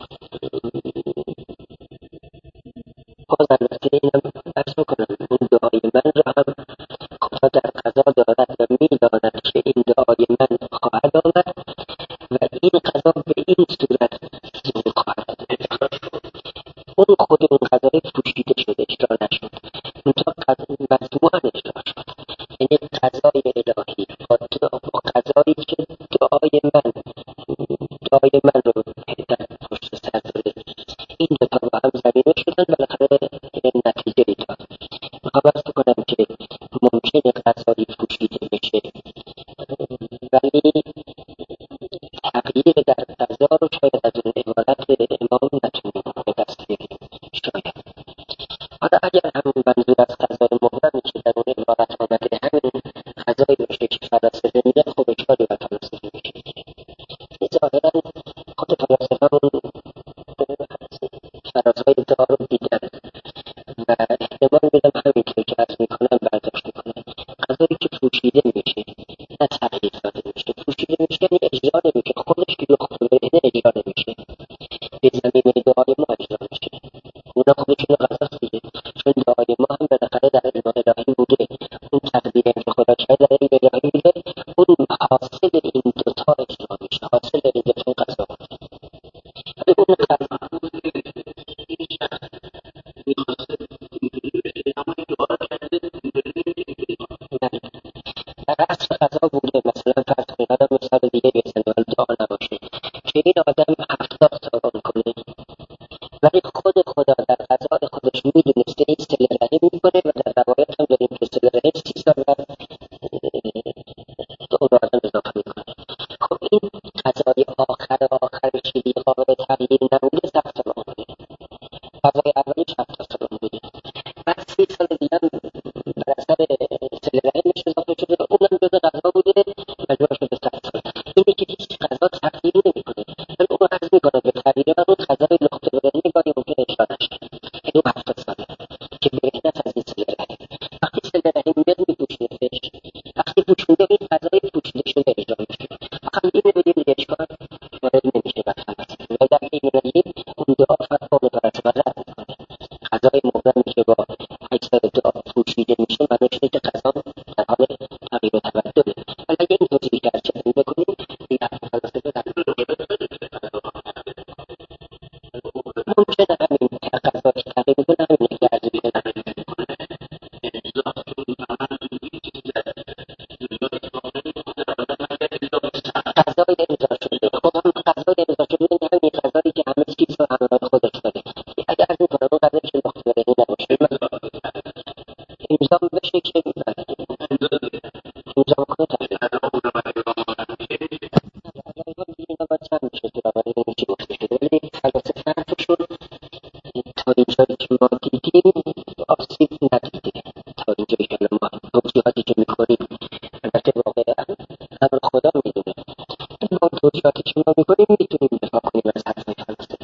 باز البته اینم عرض بکنم، اون دعای من را هم خدا در قضا دارد و می‌داند که این دعای من خواهد آمد و این قضا به این صورت ظهور خواهد کرد. اون خود اون قضای پوشیده شده، اجرا نشد، منتها مجموعاً اجرا شد. یعنی قضای الهی با قضایی که دعای من دعای من رو در پشت سر داره، این دو تا با هم زمینه شدن، بالاخره نتیجه ای داد. میخوام عرض بکنم که ممکنه قضایی پوشیده بشه ولی تغییر در قضا رو شاید از اون عبارت امام نتونیم به دست بیاریم. شاید حالا اگر همون منظور از قضای مبرمی که در اون عبارت آمده همین قضایی باشه که فلاسفه میگن، خب اشکالی بر فلاسفه میشه. این ظاهرا خود فلاسفه همون فرازهای دعا رو دیدن و احتمال میدم همینطور که عرض میکنم برداشت میکنم. قضایی که پوشیده میشه نه تغییر داده میشه، پوشیده میشه یعنی اجرا نمیشه، خودش که لخت ببینه اجرا نمیشه، به زمینه دعای ما اجرا میشه. اونا خودشون قضاست دیگه، چون دعای ما هم بالاخره در علم الهی بوده، اون تقدیری که خدا کرده در علم الهی بوده، اون حاصل این دوتا اجرا میشه، حاصل این دوتا قضا بوده. ولی اون قضا در اصل قضا بوده. مثلا فرض کنید آدم مثال دیگه بزنه ولی دعا نباشه که این آدم هفتاد سال کنه، ولی خود خدا در قضای خودش میدونسته این صله رحم میکنه و در روایت هم داریم که صله رحم سی سال و به اون آدم اضافه میکنه. خب این قضای آخر آخر که قابل تغییر نبوده صد سال بوده، قضای اولیش هفتاد سال بوده، بعد سی سال دیگه هم بر اثر صله رحمش اضافه شده، اونم جز قضا بوده، مجموع شده صد سال. اینه که هیچ قضا تغییر نمیکنه، ولی اون عرض میکنه به تغییر و اون قضای نقطه بدنی گاهی ممکن اجرا نشه، یعنی اون هفتاد ساله که بهتر از این صله رحم. وقتی صله رحم میاد میپوشیدش، وقتی پوشیده این قضای پوشیده شده اجرا میشه. فقط اینو بدیم دیگه اشکال وارد نمیشه بر فلسفه. و در این رنگی اون دعا فرق با فلسفه رد میکنه. قضای مبرمی که با اجزای دعا پوشیده میشه معنیش اینه که قضا در حال تغییر و تبدله. ولی اگه این توضیح در چنین بکنیم این فلسفه رد ممکنه همین قضا که تغییر میکنه همین که عرض بیکنه قضای اجرا شده. خب هم قضای اجرا شده این همین قضایی که همه چیز رو همه خودش داده. اگر عرض میکنه اون قضایی که نقطه بدنی نباشه امضا بشه که امضا بکنه تغییر اینا باید چند میشه که برای این چی گفته شده. ولی فلاسفه حرفشون تا اینجایی که ما دیدیم آسیب ندیده. تا اینجایی که ما توضیحاتی که میکنیم البته واقعا امر خدا میدونه، ما توضیحاتی که ما میکنیم میتونیم دفاع کنیم از حرف فلاسفه.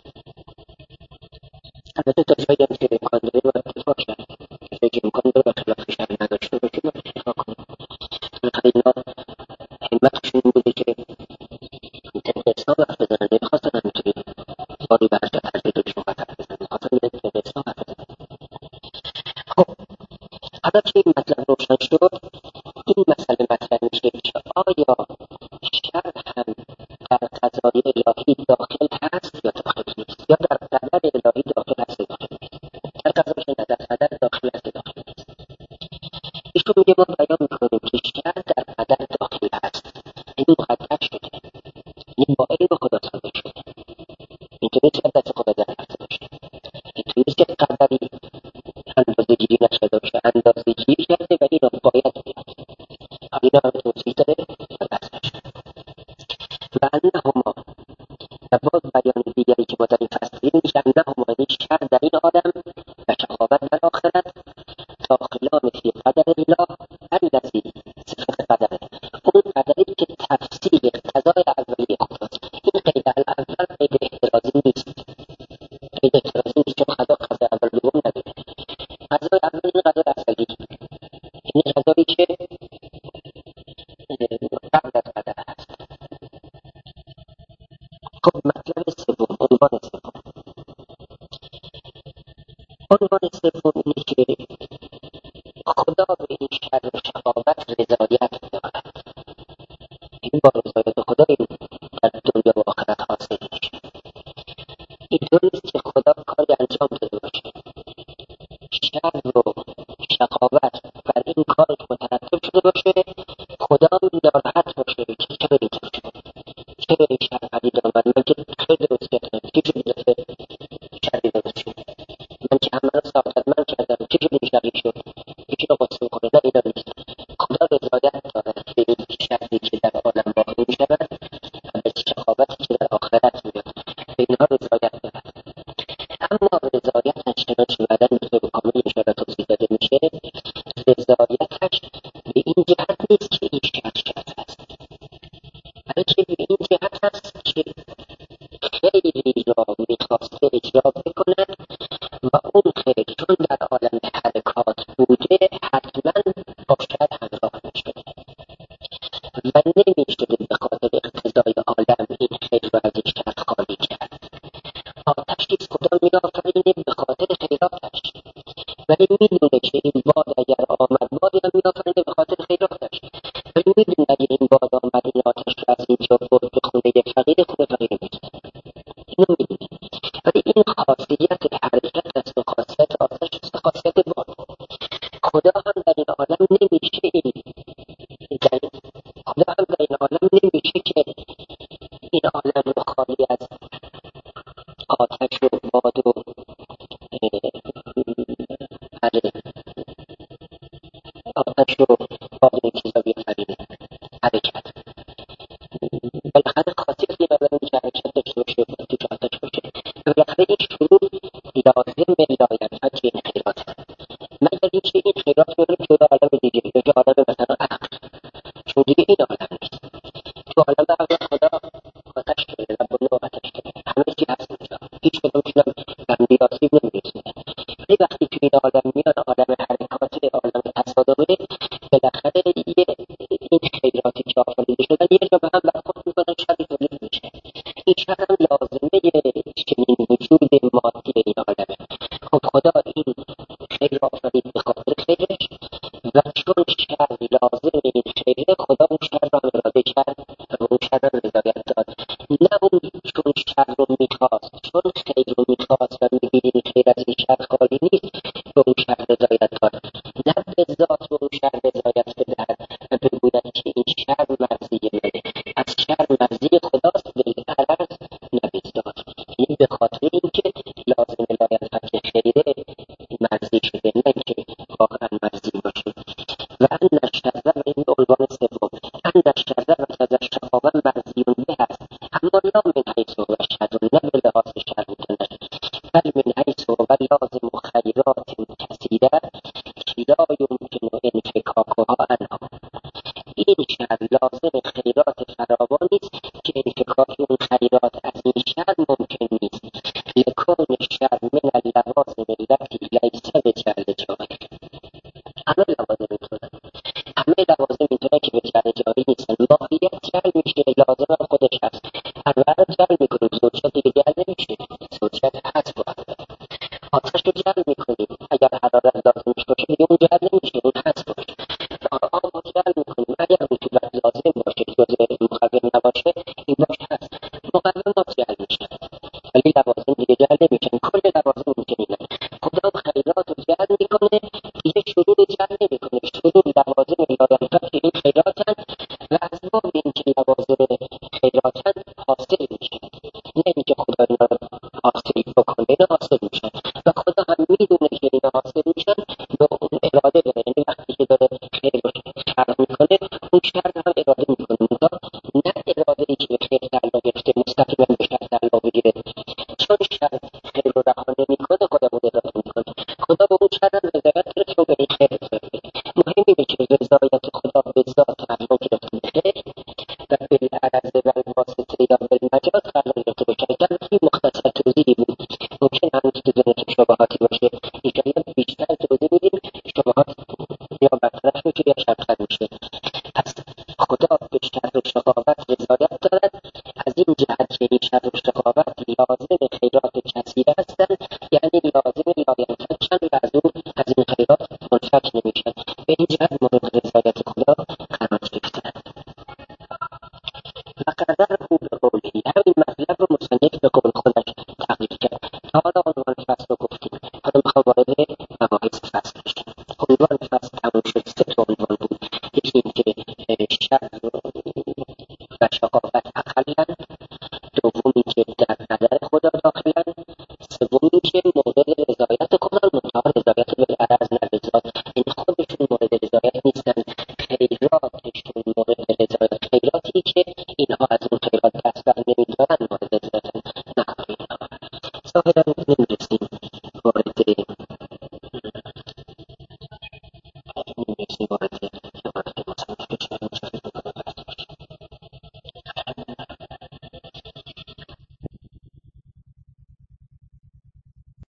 البته تا جایی هم که امکان داره باید دفاع کرد، تا جایی که امکان داره و خلاف شرعی نداشته باشیم باید دفاع کنیم. بالاخره اینا همتشون این بوده که طبق اسلام حرف بزنن، نمیخواستن همینطوری باری برده فرده دکشون قطر بزنن، میخواستن طبق اسلام حرف بزنن. خب حالا که این مطلب روشن شد، این مسئله مطرح میشه که آیا شرع هم در قضای الهی داخل هست یا داخل نیست، یا در قدر الهی داخل هست یا داخل نیست. در قضاش نه در قدر داخل هست یا داخل نیست. ایشون میگه ما بیان میکنیم که شرع در قدر داخل هست، این مقدر شده، این با علم خدا صادر شده، اینطوری چه دست خدا در هست باشه، اینطوری نیست که قدری اندازه گیری نشده باشه، اندازه گیری کرده و این را باید بیاد. اینا رو توضیح داده و بحثش و انهما و باز بیان دیگری که با در این فصل دیدیم میشه انهما یعنی شر در این عالم و شقاوت در آخرت داخلان فی قدر الله الذی صفت قدره اون قدری که تفسیر قضای اولیه خداست. این قید الاول قید احترازی نیست، قید احترازی نیست چون قضا قضای اول دوم نداره. قضای اول این قضای اولی، این قضایی که قبل از قدر هست. خب مطلب سوم، عنوان سوم عنوان سوم اینه که خدا به این شر و شقاوت رضایت دارد. این با رضایت خدا این در دنیا و آخرت حاصل میشه. اینطور نیست که خدا کاری انجام داده باشه، شر و شقاوت بر این کار مترتب شده باشه، خدا ناراحت باشه که چرا اینطور شده، چرا این شر پدید آمد، من که خیلی درست کردم چی شد این دفعه شری درست شد، من که همه را سعادتمند کردم چی شد این شری شد، یکی را قصه کنه. نه اینا نیست. خدا رضایت دارد به این شری که در عالم واقع می شود و به شقاوتی که در آخرت میاد، به اینها رضایت دارد. اما رضایتش چنانچه بعدا به طور کامل انشاءالله توضیح داده میشه، رضایتش به این جهت نیست که این شر شر است، بلکه به این جهت هست که خیری را میخواسته اجرا بکند و اون خیر چون در عالم حرکات بوده حتما با شر همراه میشده و نمیشده به خاطر اقتضای عالم این خیر را از این شر خالی کرد. آتشی که خدا میآفرینه به خاطر خیراتش، ولی میدونه که این باد اگر آمد، بادی هم میآفرینه به خاطر خیراتش، ولی میدونه اگر این باد آمد این آتش را از اینجا برد به خونه یک فقیر، خونه فقیر میگیره. اینو میدونه، ولی این خاصیت حرکت است و خاصیت آتش است و خاصیت باد. خدا هم در این عالم نمیشه این در خدا هم در این عالم نمیشه که این عالم رو خالی از آتش و باد و آتش و باد این چیزا بیافرینه حرکت. بالاخره خاصیت این عالم که حرکت داشته باشه و توش آتش باشه، بالاخره این شروع لازم لایحت این خیرات هست، مگر اینکه این خیرات بره جلو عالم دیگه، جلو عالم مثلا عقل، چون دیگه این عالم نیست. تو عالم عقل خدا آتش داره، ربانی و آتش داره، همه چی هست اونجا، هیچ کدوم چیزم بندی آسیب نمیرسونه. ولی وقتی که این عالم میاد، عالم حرکات، عالم تصادمه، بالاخره یه این خیراتی که آفریده شدن یه جا به هم برخورد میکنن، شر تولید میشه. این شر هم لازمه چنین وجود مادی این عالمه. خب خدا این خیر آفرید به خاطر خیرش و چون شر لازم این خیره، خدا اون شر را اراده کرد و اون شر را رضایت داد. نه اون چون شر رو میخواست، چون خیر رو میخواست و میبینی این خیر از این شر خالی نیست، به اون شر رضایت داد. نه به ذات به اون شر رضایت بدهد و بگوید که این شر مرضی منه، از شر مرضی خداست، بالعرض نبید داد. این به خاطر اینکه لازم لایحت که خیره مرضی شده، نه که واقعا مرضی باشه. و ان الشر و این عنوان سوم، ان الشر و کذا شقاوت مرضیون به هست، اما لا من حیث و شر، نه به لحاظ شر میتونه، بل من حیث و لازم خیرات کثیره لا یمکن انفکاکها عنها. این شر لازم خیرات فراوانی است که انفکاک اون خیرات از این شر ممکن نیست، لکون الشر من اللوازم التي لیس بجعل جاری. همه لوازم اینطوره، همه لوازم اینطوره که بجعل جاری نیستن. ماهیت جعل میشه، لازم هم خودش هست، اول جعل میکنیم، زوجیت دیگه جعل نمیشه، زوجیت هست باید داره. آتش رو جعل میکنیم، اگر حرارت لازمش باشه دیگه اون جعل نمیشه، اون هست باشه. آب رو جعل میکنیم، اگر رطوبت لازم باشه جزء مقوم نباشه، این باش هست، مقومات جعل میشه، ولی لوازم دیگه جعل نمیشن. کل لوازم میکنیم، خدا خیرات رو جعل میکنه، یه شروع جعل نمیکنه. شروع لوازم لایحت که این خیراتن و از باب این که لوازم خیراتن حاصل میشه، نه اینکه خدا اینا حاصل بکنه، اینا حاصل میشن و خدا هم میدونه که اینا حاصل میشن، به اون اراده داره. یعنی وقتی که داره خیر رو خلق میکنه، رضایت خدا به ذات قرار گرفته بشه و بالعرض و الواسطه یا بالمجاز قرار گرفته بشه. اگر این مختصر توضیحی بود، ممکن هنوز تو ذهنتون شباهاتی باشه، اینجا بیشتر توضیح میدیم، شباهات یا برطرف میشه یا شرطر میشه. پس خدا به شر و شقاوت رضایت دارد، از این جهت که این شر و شقاوت لازم خیرات کثیره هستند، یعنی لازم لاینفکشن و از اون از این خیرات منفک نمیشن. به این جهت